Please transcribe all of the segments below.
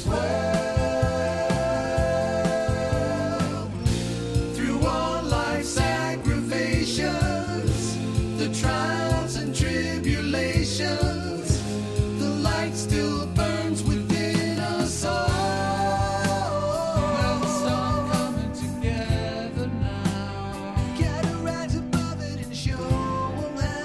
world. Through all life's aggravations, the trials and tribulations, the light still burns within us all. We'll start coming together now. Gotta rise above it and show 'em how.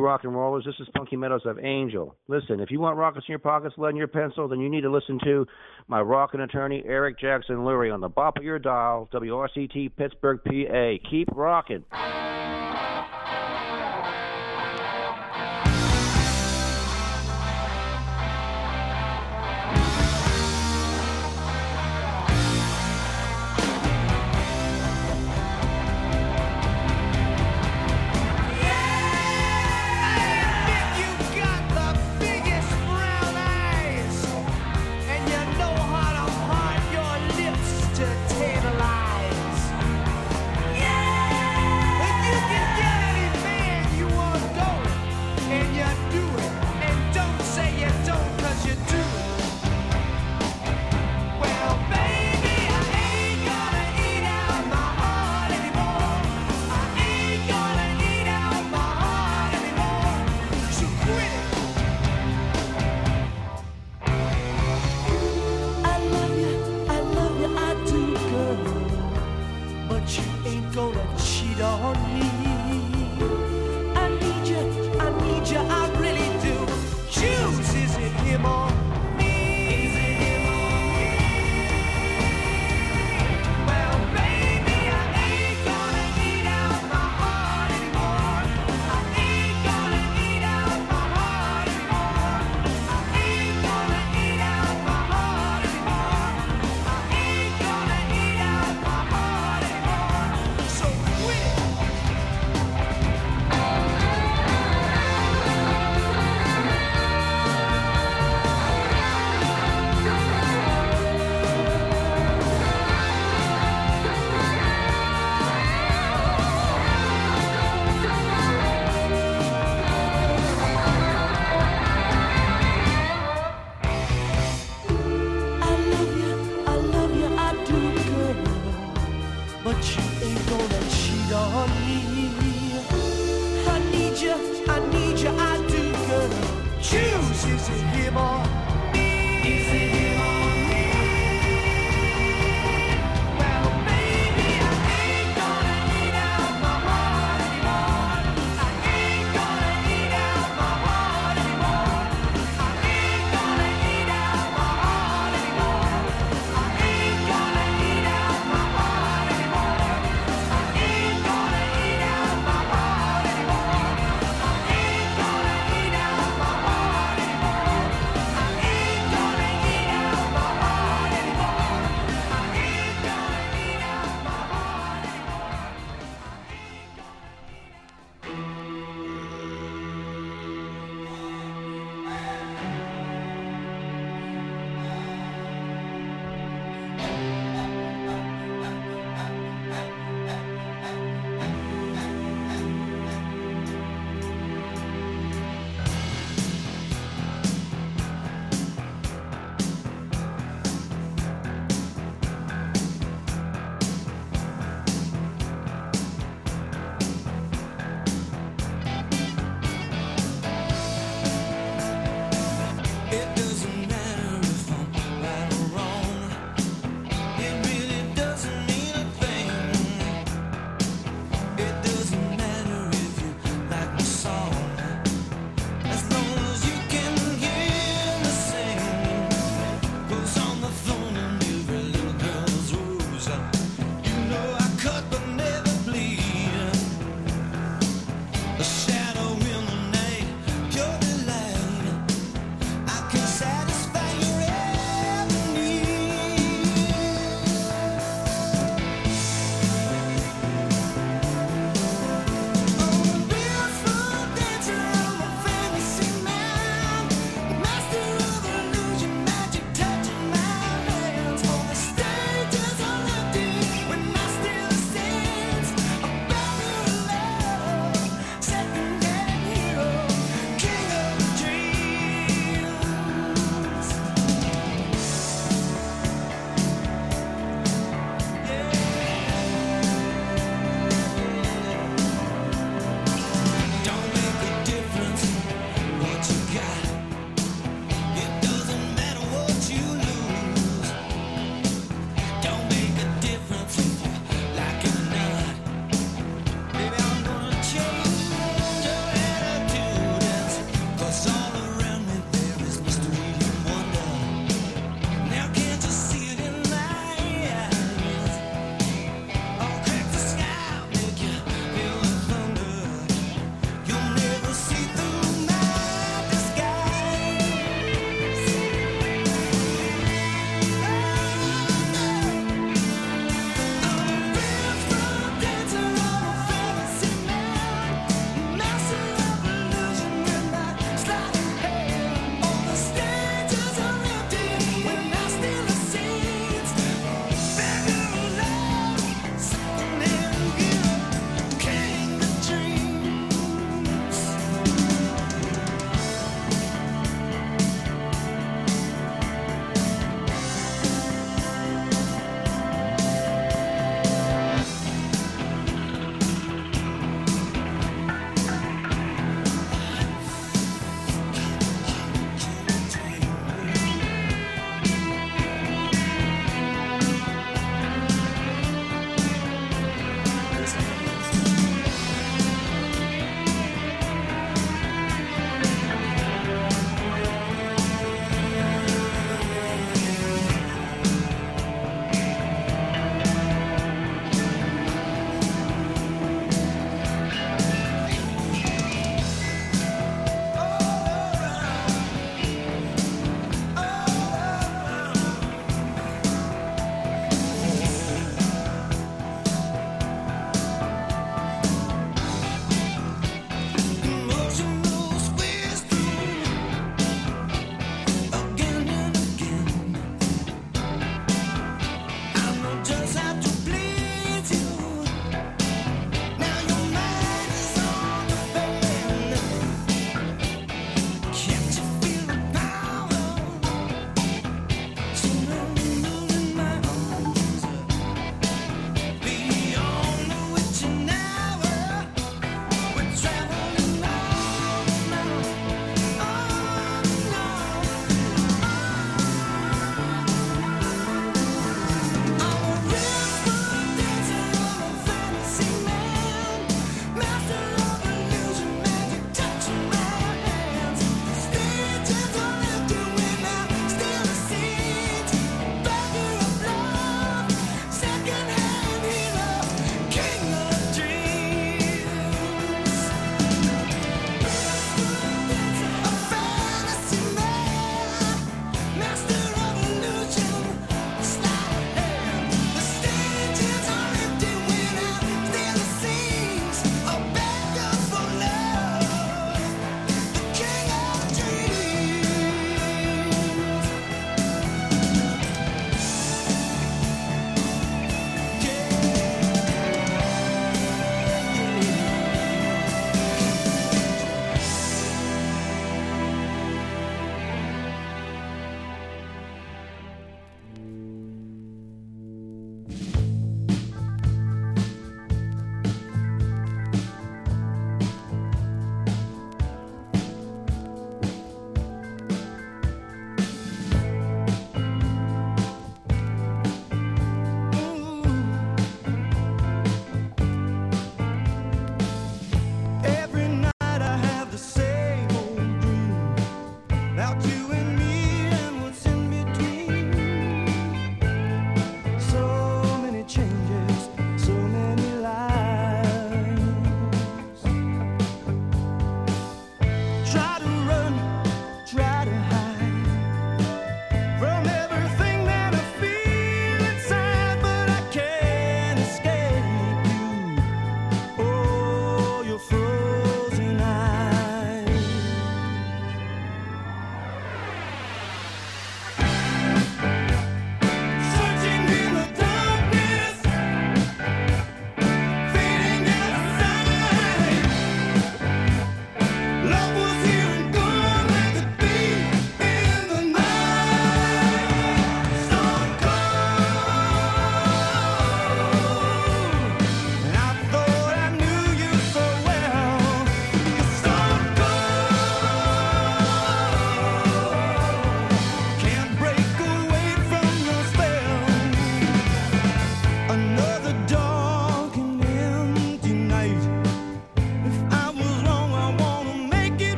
rock and rollers. This is Punky Meadows of Angel. Listen, if you want rockets in your pockets, lead in your pencil, then you need to listen to my rockin' attorney, Eric Jackson Lurie, on the bop of your dial, WRCT Pittsburgh, PA. Keep rockin'. If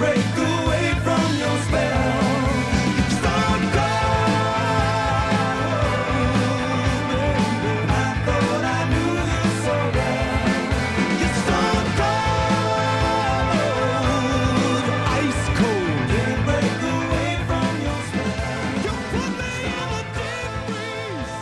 break away from your spell. It's so cold, baby. I thought I knew you so well. It's so cold, ice cold. Can't break away from your spell. You put me in a deep freeze.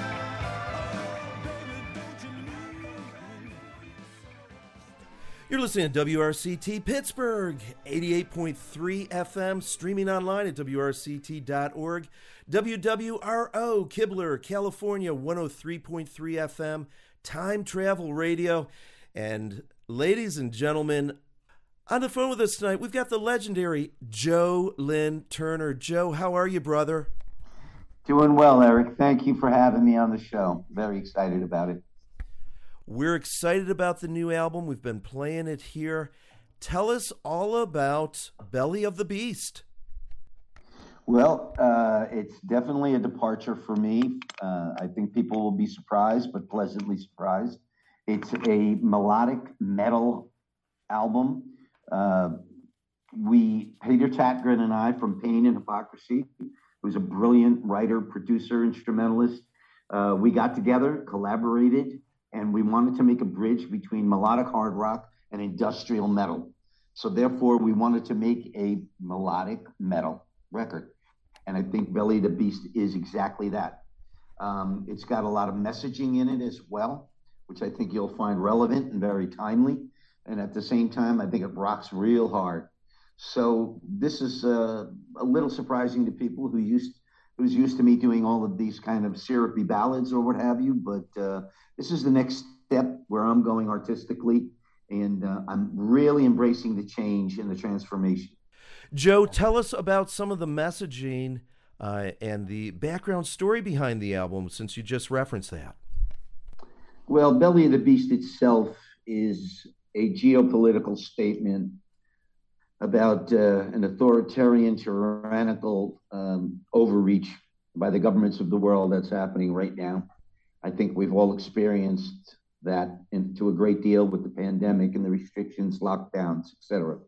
You're listening to WRCT Pittsburgh, 88.3 FM, streaming online at WRCT.org. WWRO, Kibler, California, 103.3 FM, Time Travel Radio. And ladies and gentlemen, on the phone with us tonight, we've got the legendary Joe Lynn Turner. Joe, how are you, brother? Doing well, Eric. Thank you for having me on the show. Very excited about it. We're excited about the new album. We've been playing it here. Tell us all about Belly of the Beast. Well, it's definitely a departure for me. I think people will be surprised, but pleasantly surprised. It's a melodic metal album. Peter Tatgren and I from Pain and Hypocrisy, who's a brilliant writer, producer, instrumentalist, we got together, collaborated, and we wanted to make a bridge between melodic hard rock and industrial metal. So therefore, we wanted to make a melodic metal record. And I think Belly of the Beast is exactly that. It's got a lot of messaging in it as well, which I think you'll find relevant and very timely. And at the same time, I think it rocks real hard. So this is a little surprising to people who's used to me doing all of these kind of syrupy ballads or what have you. But this is the next step where I'm going artistically, and I'm really embracing the change and the transformation. Joe, tell us about some of the messaging and the background story behind the album, since you just referenced that. Well, Belly of the Beast itself is a geopolitical statement about an authoritarian, tyrannical overreach by the governments of the world that's happening right now. I think we've all experienced that to a great deal with the pandemic and the restrictions, lockdowns, etc.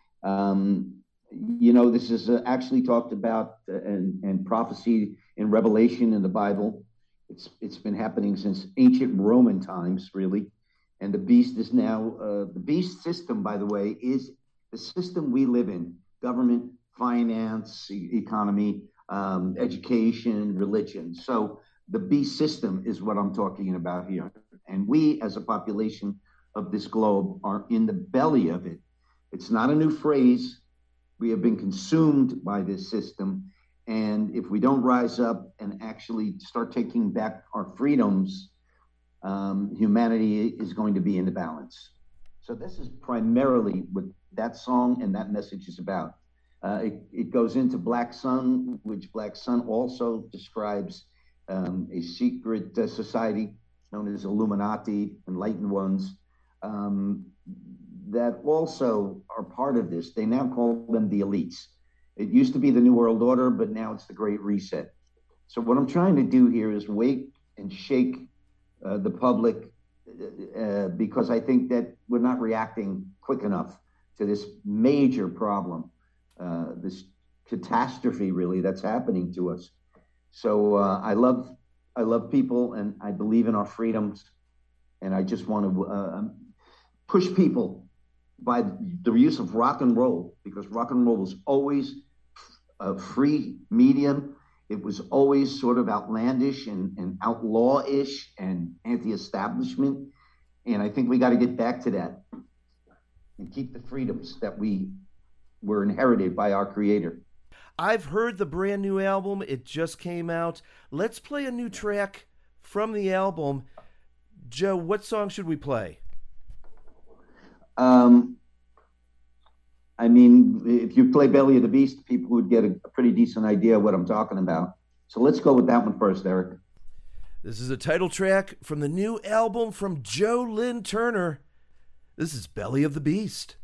This is actually talked about and prophecy in Revelation in the Bible. It's been happening since ancient Roman times, really. And the beast is now, the beast system, by the way, is the system we live in: government, finance, economy, education, religion. So the beast system is what I'm talking about here. And we, as a population of this globe, are in the belly of it. It's not a new phrase. We have been consumed by this system. And if we don't rise up and actually start taking back our freedoms, humanity is going to be in the balance. So this is primarily what that song and that message is about. It goes into Black Sun, which Black Sun also describes a secret society known as Illuminati, Enlightened Ones, that also are part of this. They now call them the elites. It used to be the New World Order, but now it's the Great Reset. So what I'm trying to do here is wake and shake the public, because I think that we're not reacting quick enough to this major problem, this catastrophe really that's happening to us. So I love people, and I believe in our freedoms, and I just want to push people by the use of rock and roll, because rock and roll was always a free medium. It was always sort of outlandish and outlaw-ish and anti-establishment. And I think we got to get back to that and keep the freedoms that we were inherited by our Creator. I've heard the brand new album. It just came out. Let's play a new track from the album. Joe, what song should we play? If you play Belly of the Beast, people would get a pretty decent idea of what I'm talking about. So let's go with that one first, Eric. This is a title track from the new album from Joe Lynn Turner. This is Belly of the Beast.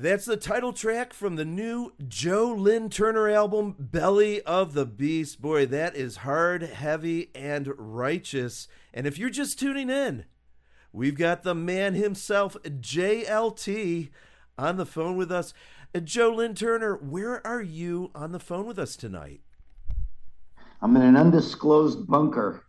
That's the title track from the new Joe Lynn Turner album, Belly of the Beast. Boy, that is hard, heavy, and righteous. And if you're just tuning in, we've got the man himself, JLT, on the phone with us. Joe Lynn Turner, where are you on the phone with us tonight? I'm in an undisclosed bunker.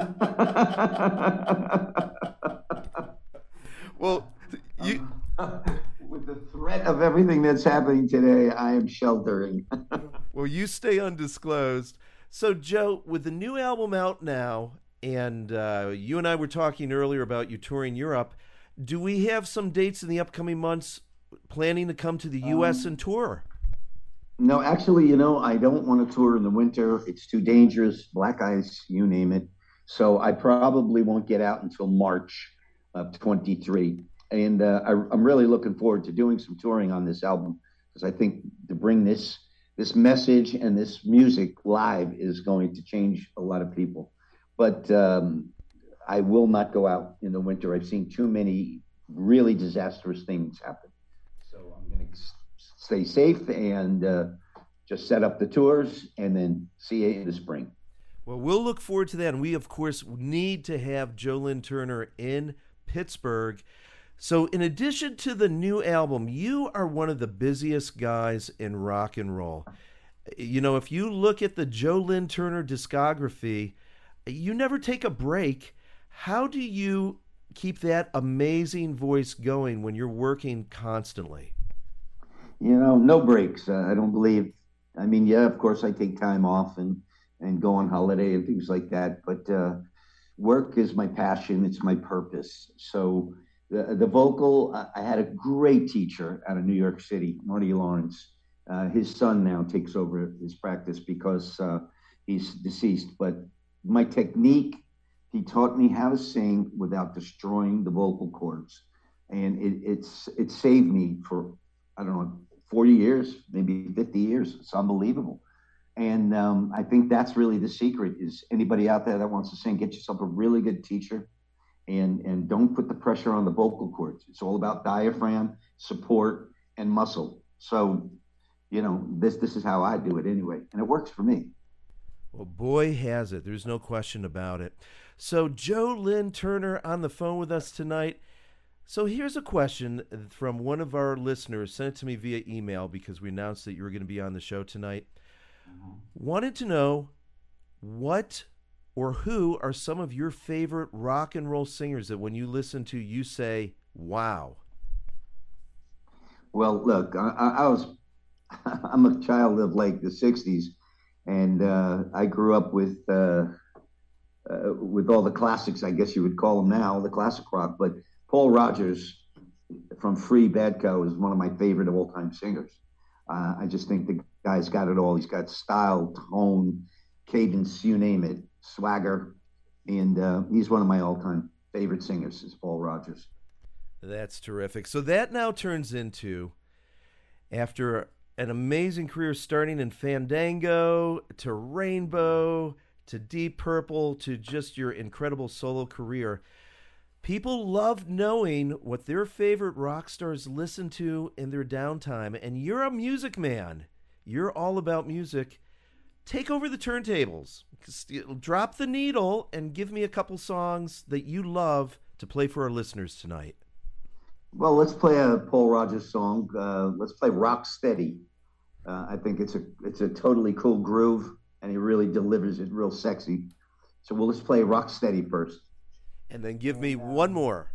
Well, you... With the threat of everything that's happening today, I am sheltering. Well, you stay undisclosed. So, Joe, with the new album out now, and you and I were talking earlier about you touring Europe, do we have some dates in the upcoming months planning to come to the U.S. and tour? No, actually, I don't want to tour in the winter. It's too dangerous, black ice, you name it. So I probably won't get out until March of 23. And I'm really looking forward to doing some touring on this album, because I think to bring this message and this music live is going to change a lot of people. But I will not go out in the winter. I've seen too many really disastrous things happen. So I'm going to stay safe and just set up the tours and then see you in the spring. Well, we'll look forward to that. And we, of course, need to have Joe Lynn Turner in Pittsburgh. So in addition to the new album, you are one of the busiest guys in rock and roll. If you look at the Joe Lynn Turner discography, you never take a break. How do you keep that amazing voice going when you're working constantly? No breaks. I don't believe. I mean, yeah, of course I take time off and go on holiday and things like that. But work is my passion. It's my purpose. So the vocal, I had a great teacher out of New York City, Marty Lawrence. His son now takes over his practice because he's deceased. But my technique, he taught me how to sing without destroying the vocal cords. And it saved me for, 40 years, maybe 50 years. It's unbelievable. And I think that's really the secret, is anybody out there that wants to sing, get yourself a really good teacher. And don't put the pressure on the vocal cords. It's all about diaphragm, support, and muscle. So, this is how I do it anyway, and it works for me. Well, boy, has it. There's no question about it. So, Joe Lynn Turner on the phone with us tonight. So here's a question from one of our listeners. Sent it to me via email because we announced that you were going to be on the show tonight. Wanted to know what or who are some of your favorite rock and roll singers that when you listen to, you say, wow? Well, look, I'm a child of like the 60s, and I grew up with all the classics, I guess you would call them now, the classic rock. But Paul Rodgers from Free Badco is one of my favorite of all-time singers. I just think the guy's got it all. He's got style, tone, cadence, you name it, swagger, and he's one of my all-time favorite singers, is Paul Rodgers. That's terrific. So that now turns into, after an amazing career starting in Fandango to Rainbow to Deep Purple to just your incredible solo career, people love knowing what their favorite rock stars listen to in their downtime. And you're a music man. You're all about music. Take over the turntables. Drop the needle and give me a couple songs that you love to play for our listeners tonight. Well, let's play a Paul Rodgers song. Let's play Rock Steady. I think it's a totally cool groove, and he really delivers it real sexy. So let's play Rock Steady first. And then give me one more.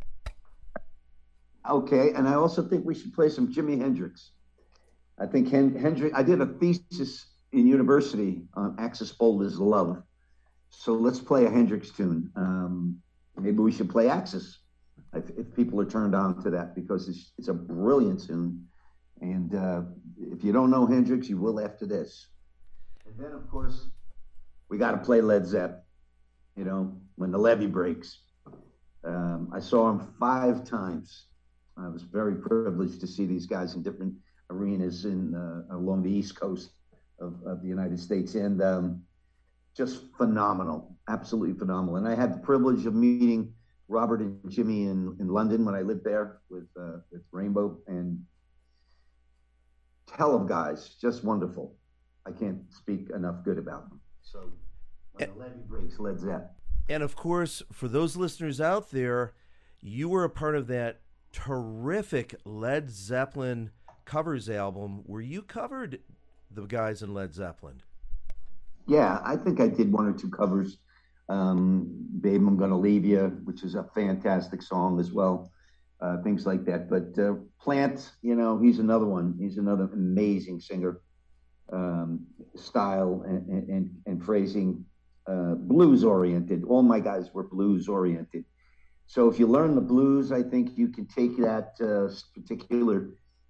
Okay, and I also think we should play some Jimi Hendrix. I think Hendrix, I did a thesis in university on Axis Boulder's Love. So let's play a Hendrix tune. Maybe we should play Axis if people are turned on to that, because it's a brilliant tune. And if you don't know Hendrix, you will after this. And then, of course, we got to play Led Zepp, when the levee breaks. I saw him 5 times. I was very privileged to see these guys in different arenas along the East Coast of the United States, and just phenomenal, absolutely phenomenal. And I had the privilege of meeting Robert and Jimmy in London when I lived there with Rainbow, and hell of guys, just wonderful. I can't speak enough good about them. So when the levee breaks, Led Zeppelin. And of course, for those listeners out there, you were a part of that terrific Led Zeppelin covers album where you covered the guys in Led Zeppelin. Yeah, I think I did one or two covers. Babe, I'm Gonna Leave You, which is a fantastic song as well. Things like that. But Plant, he's another one. He's another amazing singer. Style and phrasing, blues oriented. All my guys were blues oriented. So if you learn the blues, I think you can take that particular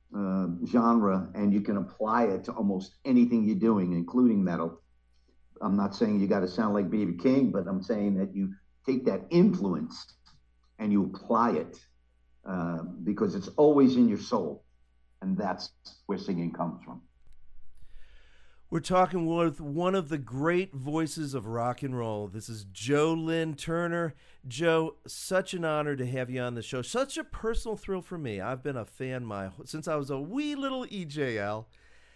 genre and you can apply it to almost anything you're doing, including metal. I'm not saying you got to sound like B.B. King, but I'm saying that you take that influence and you apply it because it's always in your soul. And that's where singing comes from. We're talking with one of the great voices of rock and roll. This is Joe Lynn Turner. Joe, such an honor to have you on the show. Such a personal thrill for me. I've been a fan since I was a wee little EJL.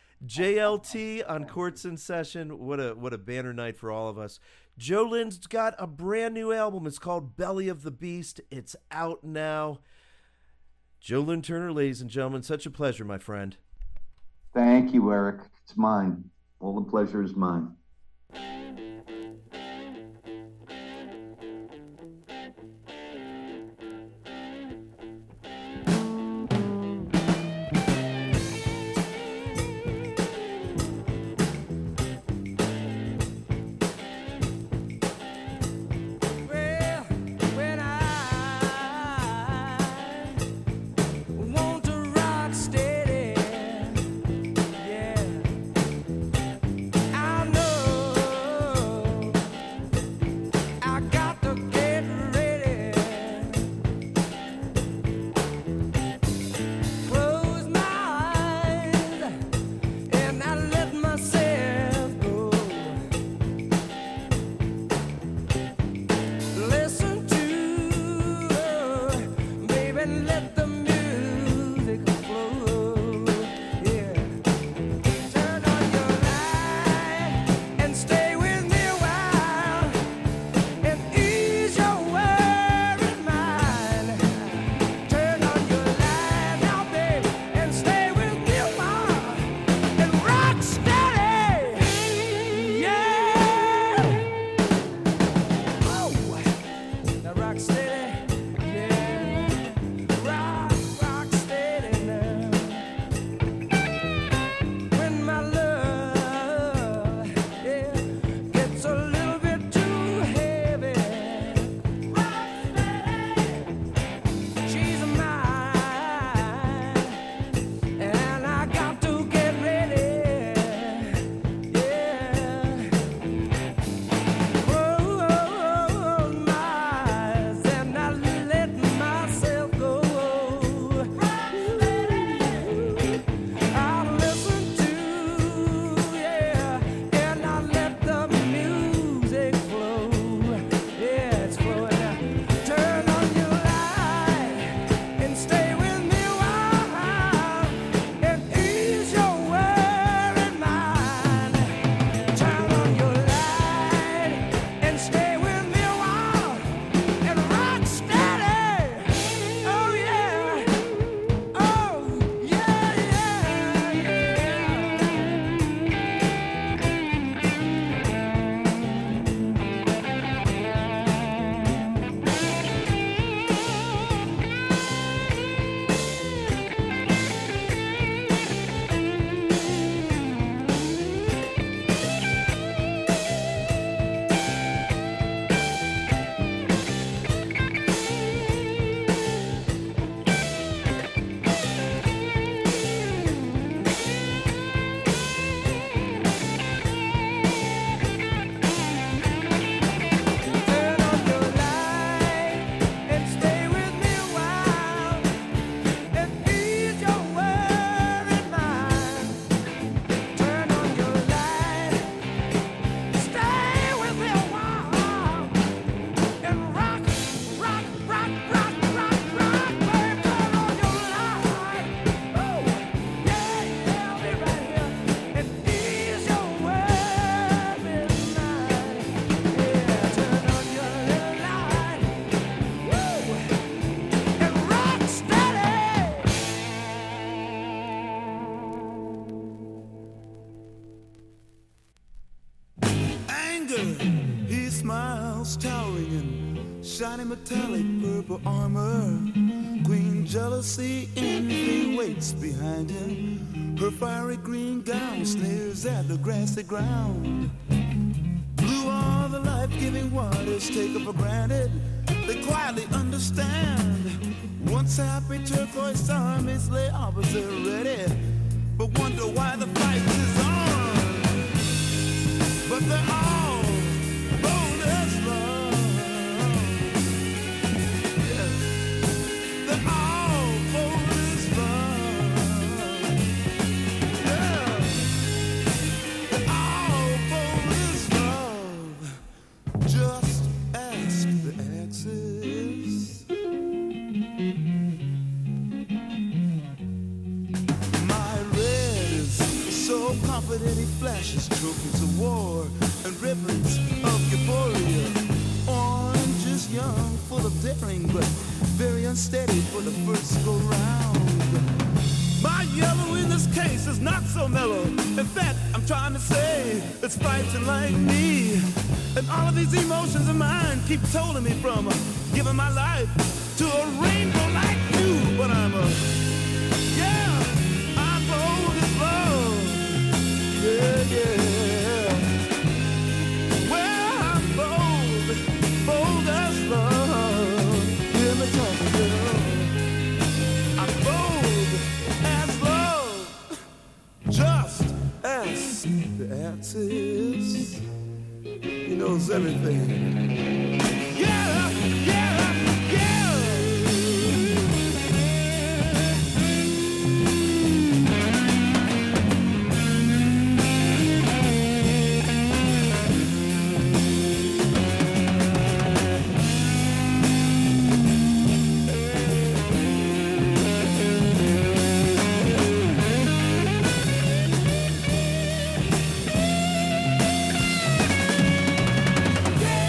JLT on Courts in Session. What a banner night for all of us. Joe Lynn's got a brand new album. It's called Belly of the Beast. It's out now. Joe Lynn Turner, ladies and gentlemen, such a pleasure, my friend. Thank you, Eric. It's mine. All the pleasure is mine. I know clouds towering in shiny metallic purple armor. Queen Jealousy envy waits behind him. Her fiery green gown sneers at the grassy ground. Blue are the life-giving waters taken for granted. They quietly understand. Once happy turquoise armies lay opposite ready, but wonder why the fight is on. But they're all bold as love. Yes, they're all bold as love. Yeah, they're all bold as love. Just ask the Axis. My red is so confident he flashes trophies of war and ribbons of euphoria. Orange is young, full of daring, but very unsteady for the first go round. My yellow in this case is not so mellow. In fact, I'm trying to say it's fighting like me. And all of these emotions of mine keep holding me from giving my life to a rainbow like you. But I'm bold as love. Yeah, yeah. Well, I'm bold as love. Hear me talking, girl. I'm bold as love. Just ask the Axis. He knows everything. Yeah, yeah, yeah. Yeah.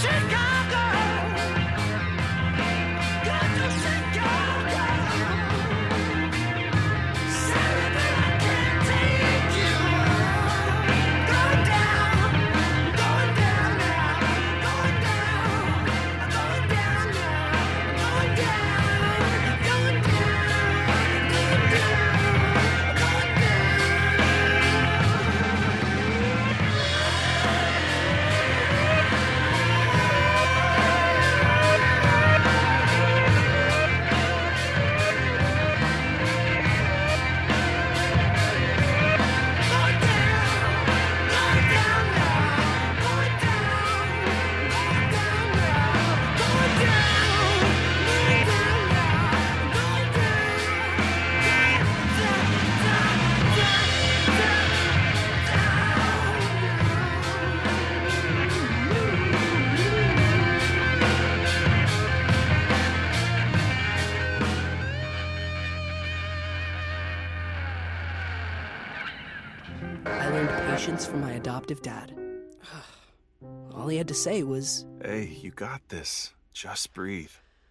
From my adoptive dad. All he had to say was, "Hey, you got this. Just breathe."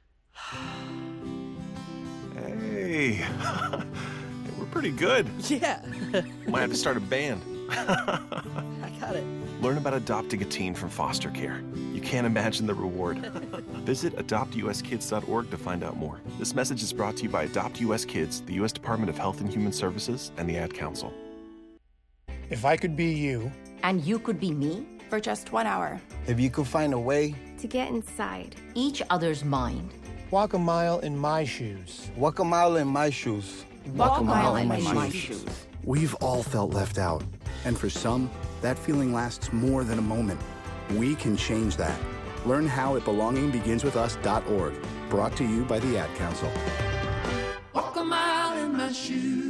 Hey, we're pretty good. Yeah. Might have to start a band. I got it. Learn about adopting a teen from foster care. You can't imagine the reward. Visit adoptuskids.org to find out more. This message is brought to you by Adopt US Kids, the U.S. Department of Health and Human Services, and the Ad Council. If I could be you. And you could be me. For just 1 hour. If you could find a way. To get inside. Each other's mind. Walk a mile in my shoes. Walk a mile in my shoes. Walk a mile in my shoes. We've all felt left out. And for some, that feeling lasts more than a moment. We can change that. Learn how at belongingbeginswithus.org. Brought to you by the Ad Council. Walk a mile in my shoes.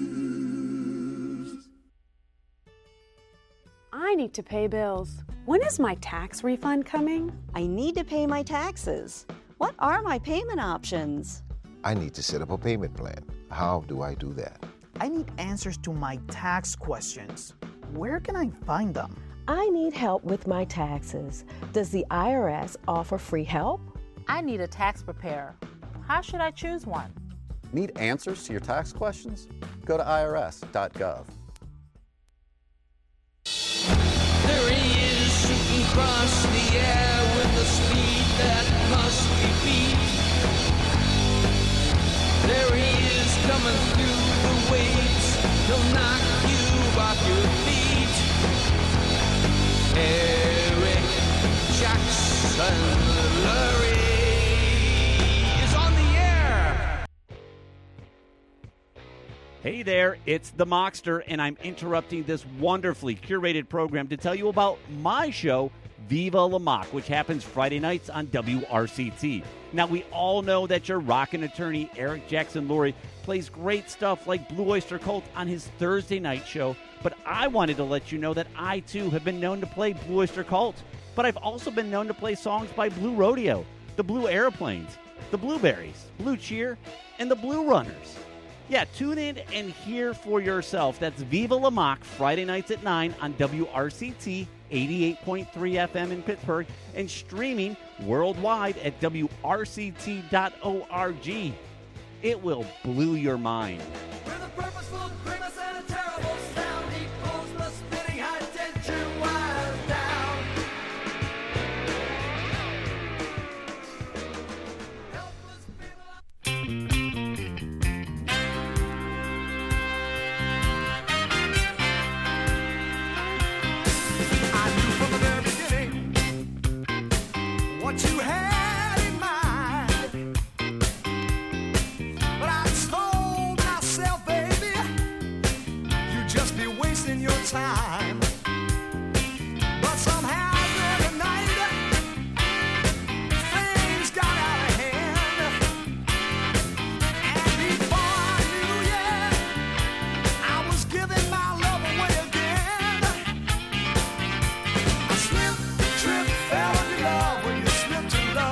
I need to pay bills. When is my tax refund coming? I need to pay my taxes. What are my payment options? I need to set up a payment plan. How do I do that? I need answers to my tax questions. Where can I find them? I need help with my taxes. Does the IRS offer free help? I need a tax preparer. How should I choose one? Need answers to your tax questions? Go to irs.gov. There he is, shooting across the air with the speed that must be beat. There he is, coming through the waves. He'll knock you off your feet. Eric Jackson Lurie is on the air. Hey there, it's the Mockster, and I'm interrupting this wonderfully curated program to tell you about my show, Viva La Mock, which happens Friday nights on WRCT. Now, we all know that your rockin' attorney, Eric Jackson Lurie, plays great stuff like Blue Oyster Cult on his Thursday night show, but I wanted to let you know that I, too, have been known to play Blue Oyster Cult, but I've also been known to play songs by Blue Rodeo, the Blue Airplanes, the Blueberries, Blue Cheer, and the Blue Runners. Yeah, tune in and hear for yourself. That's Viva La Mock, Friday nights at 9 on WRCT 88.3 FM in Pittsburgh and streaming worldwide at WRCT.org. It will blow your mind. With a purposeful grimace and a terrible sound, he pulls the spinning high-tension wires down. What you had in mind, but I told myself, baby, you just be wasting your time. But somehow during the night, things got out of hand, and before I knew, yeah, I was giving my love away again. I slipped, tripped, fell into love when you slipped in love.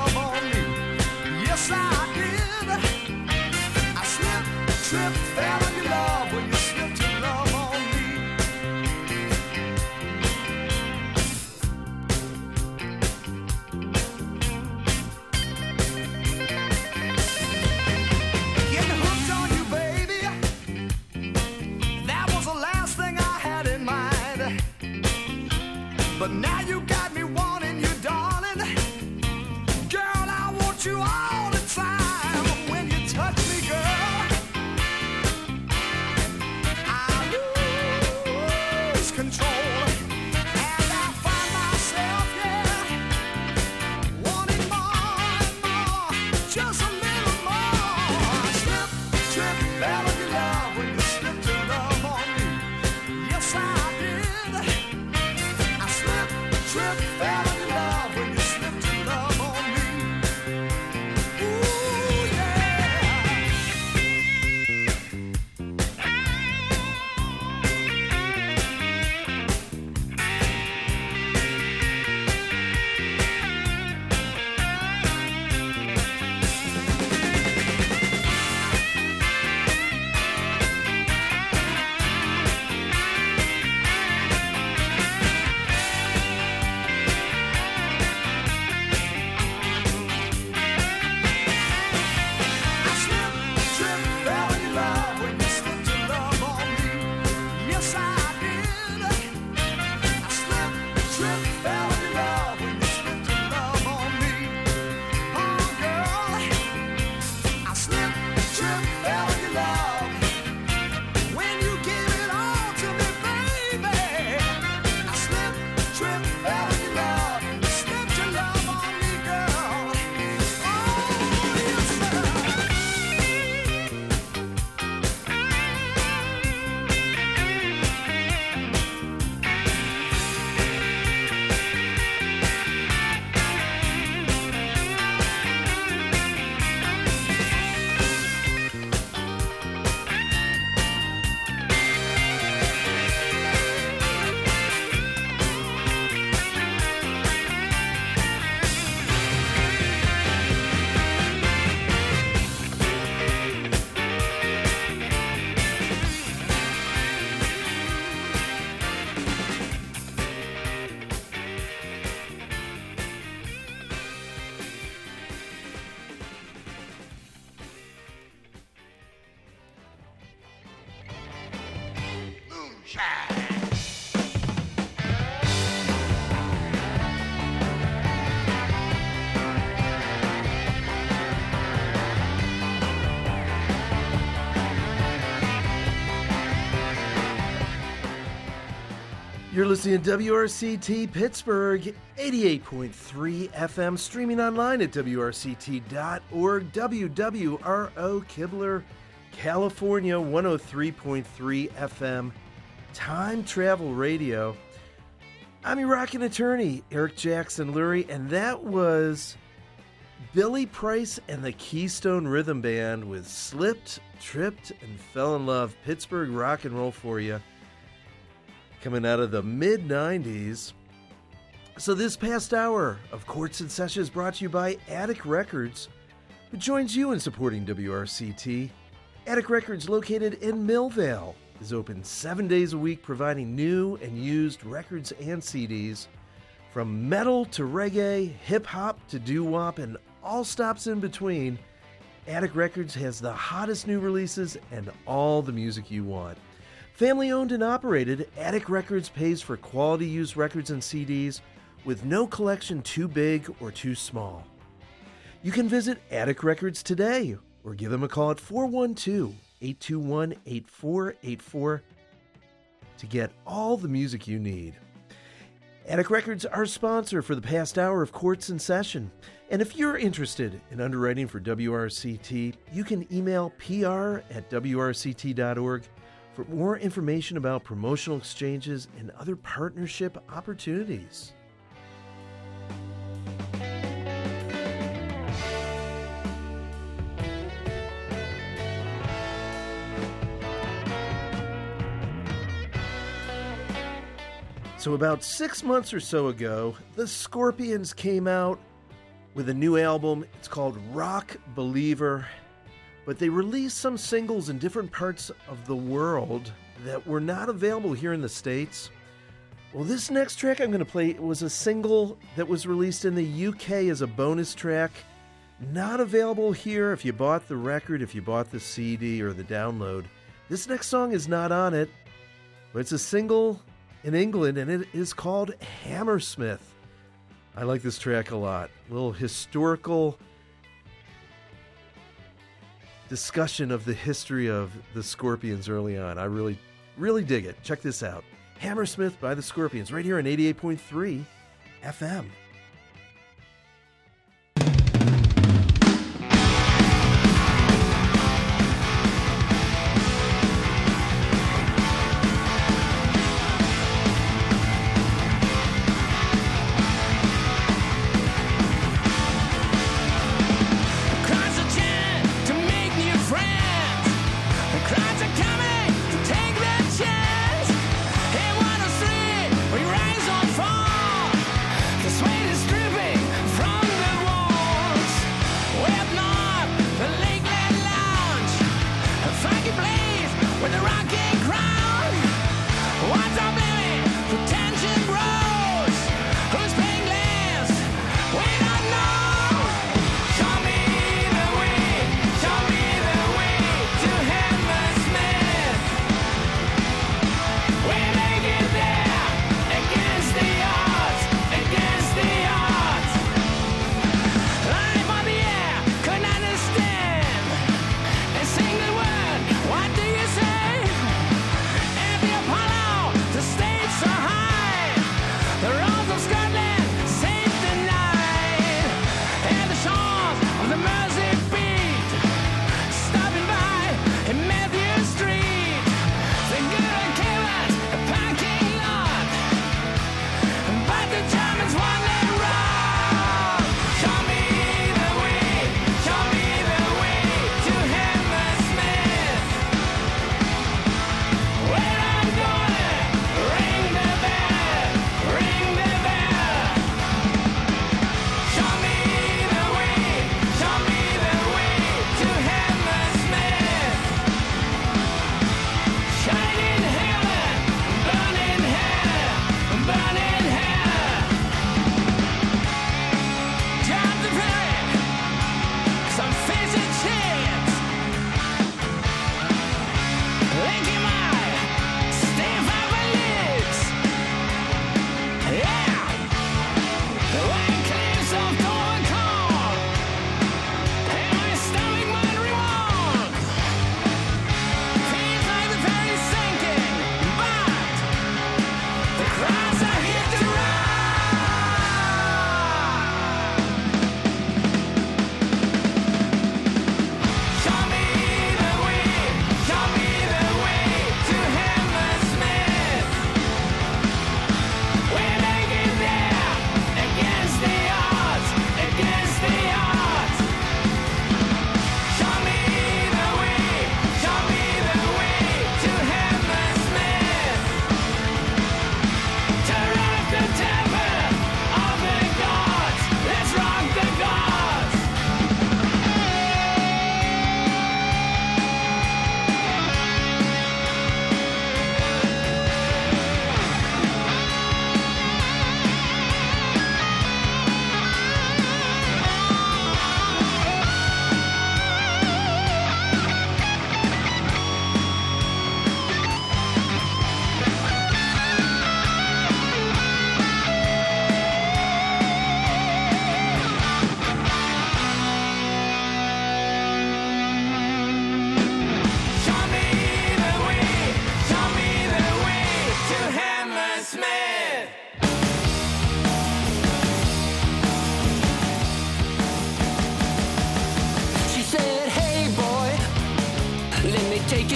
just a little more. Slip, trip, fell in love when you slipped your love on me. Yes, I did. I slipped, trip, fell in love when you slipped your love on me. Ooh, yeah. You're listening to WRCT Pittsburgh, 88.3 FM, streaming online at WRCT.org, WWRO Kibler, California, 103.3 FM, Time Travel Radio. I'm your rockin' attorney, Eric Jackson Lurie, and that was Billy Price and the Keystone Rhythm Band with Slipped, Tripped, and Fell in Love, Pittsburgh rock and roll for you. Coming out of the mid-90s. So this past hour of Courts and Sessions brought to you by Attic Records, who joins you in supporting WRCT. Attic Records, located in Millvale, is open 7 days a week, providing new and used records and CDs, from metal to reggae, hip-hop to doo-wop, and all stops in between. Attic Records has the hottest new releases and all the music you want. Family owned and operated, Attic Records pays for quality used records and CDs with no collection too big or too small. You can visit Attic Records today or give them a call at 412-821-8484 to get all the music you need. Attic Records, our sponsor for the past hour of Courts in Session. And if you're interested in underwriting for WRCT, you can email pr@wrct.org for more information about promotional exchanges and other partnership opportunities. So about 6 months or so ago, the Scorpions came out with a new album. It's called Rock Believer. But they released some singles in different parts of the world that were not available here in the States. Well, this next track I'm going to play was a single that was released in the UK as a bonus track. Not available here if you bought the record, if you bought the CD or the download. This next song is not on it, but it's a single in England, and it is called Hammersmith. I like this track a lot. A little historical discussion of the history of the Scorpions early on. I really, really dig it. Check this out. Hammersmith by the Scorpions, right here on 88.3 FM.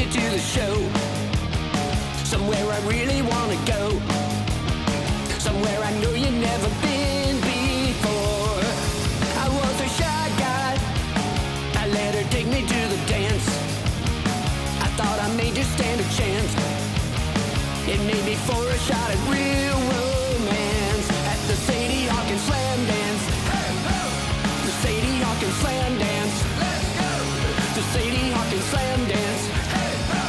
me to the show. Somewhere I really want to go. Somewhere I know you've never been before. I was a shy guy. I let her take me to the dance. I thought I may just stand a chance. It made me for a shot at real romance. At the Sadie Hawkins Slam Dance. Hey, ho! The Sadie Hawkins Slam Dance. Let's go! The Sadie Hawkins Slam Dance. Hey, ho!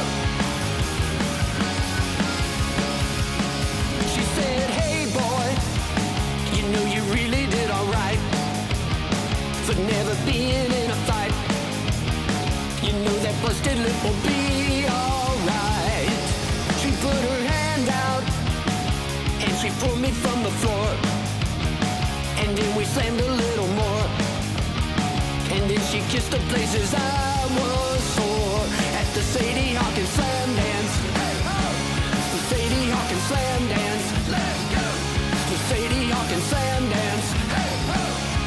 She said, hey boy, you know you really did alright for never being in a fight. You know that busted lip will be alright. She put her hand out and she pulled me from the floor. And then we slammed a little more. And then she kissed the places I was sore. At the Sadie Hawkins Slam Dance. Hey, ho! The Sadie Hawkins Slam Dance. Let's go! The Sadie Hawkins Slam Dance. Hey, ho!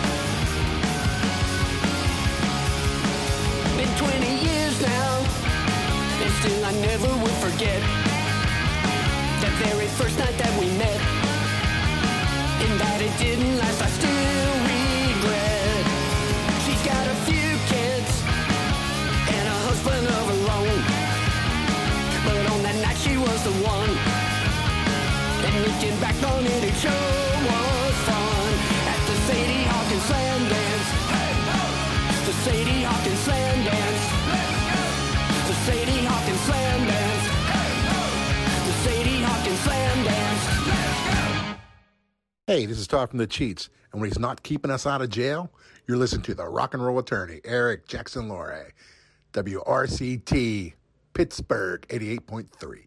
Been 20 years now, and still I never will forget that very first night that we met. And that it didn't last, I still regret. She's got a few kids and a husband of her own, but on that night she was the one. And looking back on it, it sure was fun. At the Sadie Hawkins Slam Dance. Hey, ho! The Sadie Hawkins Slam Dance. Let's go! The Sadie Hawkins Slam Dance. Hey, ho! The Sadie Hawkins Slam Dance. Let's go! Hey, this is Todd from The Cheats, and when he's not keeping us out of jail, you're listening to the rock and roll attorney, Eric Jackson Lurie, WRCT, Pittsburgh, 88.3.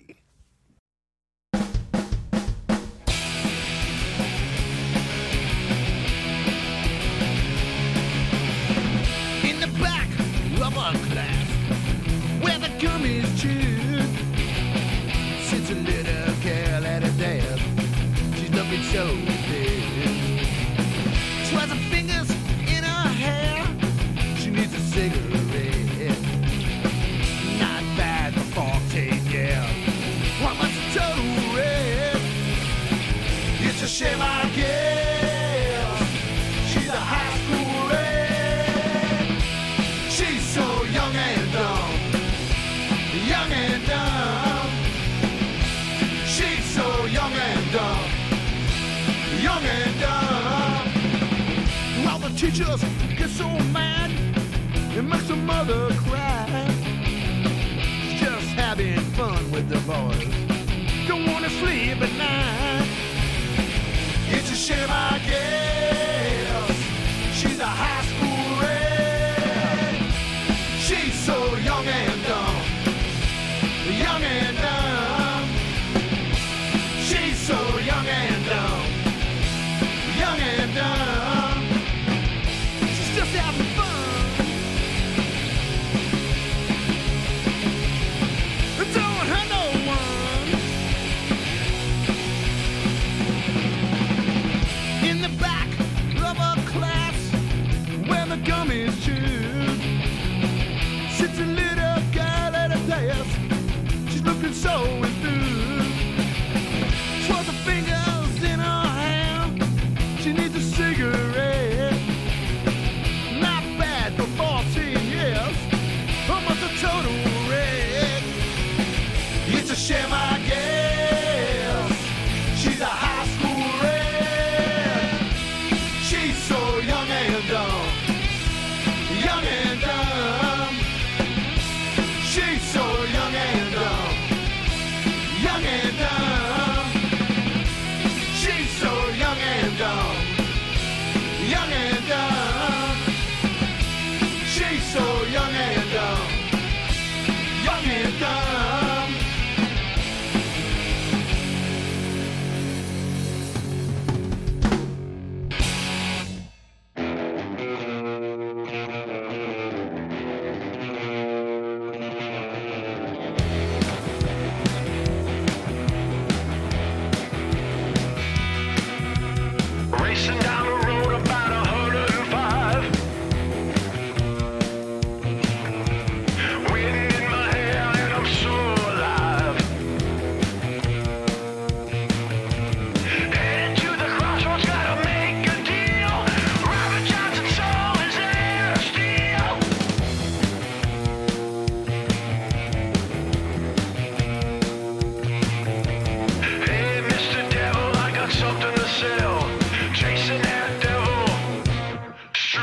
In the back of our class, where the gummies chew, sits a little girl at a desk. She's looking so big. She has her fingers in her hair. She needs a cigarette. Not bad for 14 years. What was the total red? It's a shame I guess. She's a high school red. She's so young and dumb. Young and dumb. She's so young and dumb. Young and dumb. While the teachers get so mad, it makes the mother cry. She's just having fun with the boys. Don't want to sleep at night. It's a shame I guess. She's a high school red. She's so young and dumb. Young and dumb. She's so young and dumb. Young and dumb. She's just having fun. Don't hurt no one. In the back of a class where the gummies chew, sits a little girl at a desk. She's looking so enthused. She has her fingers in her hand. She needs a cigarette. Not bad for 14 years. Almost a total wreck. It's a shame I guess. She's a high school red. She's so young and dumb. Young and dumb. She's so young and dumb.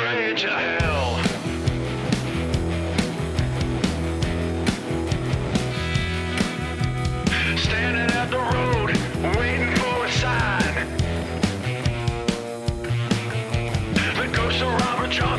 straight to hell. Standing at the road, waiting for a sign. The ghost of Robert Johnson